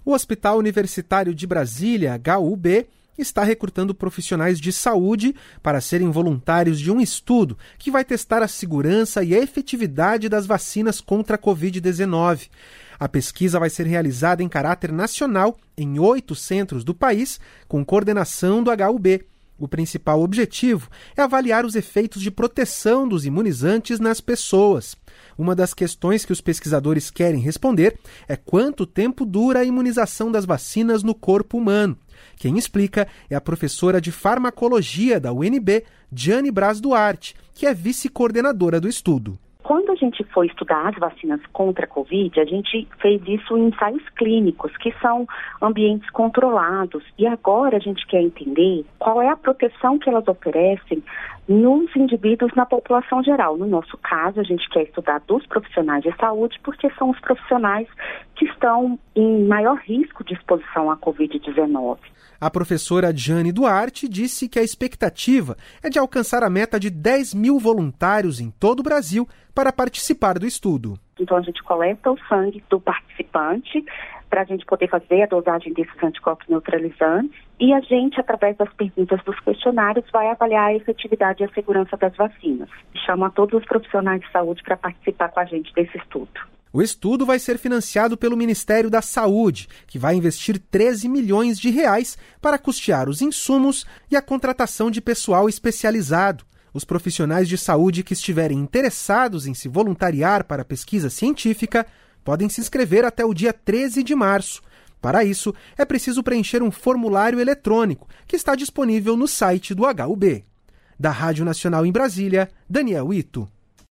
O Hospital Universitário de Brasília, HUB, está recrutando profissionais de saúde para serem voluntários de um estudo que vai testar a segurança e a efetividade das vacinas contra a Covid-19. A pesquisa vai ser realizada em caráter nacional em 8 centros do país, com coordenação do HUB. O principal objetivo é avaliar os efeitos de proteção dos imunizantes nas pessoas. Uma das questões que os pesquisadores querem responder é quanto tempo dura a imunização das vacinas no corpo humano. Quem explica é a professora de farmacologia da UNB, Diane Braz Duarte, que é vice-coordenadora do estudo. Quando a gente foi estudar as vacinas contra a Covid, a gente fez isso em ensaios clínicos, que são ambientes controlados. E agora a gente quer entender qual é a proteção que elas oferecem nos indivíduos na população geral. No nosso caso, a gente quer estudar dos profissionais de saúde, porque são os profissionais que estão em maior risco de exposição à Covid-19. A professora Diane Duarte disse que a expectativa é de alcançar a meta de 10 mil voluntários em todo o Brasil para participar do estudo. Então a gente coleta o sangue do participante para a gente poder fazer a dosagem desses anticorpos neutralizantes e a gente, através das perguntas dos questionários, vai avaliar a efetividade e a segurança das vacinas. Chama todos os profissionais de saúde para participar com a gente desse estudo. O estudo vai ser financiado pelo Ministério da Saúde, que vai investir 13 milhões de reais para custear os insumos e a contratação de pessoal especializado. Os profissionais de saúde que estiverem interessados em se voluntariar para a pesquisa científica podem se inscrever até o dia 13 de março. Para isso, é preciso preencher um formulário eletrônico que está disponível no site do HUB. Da Rádio Nacional em Brasília, Daniel Ito.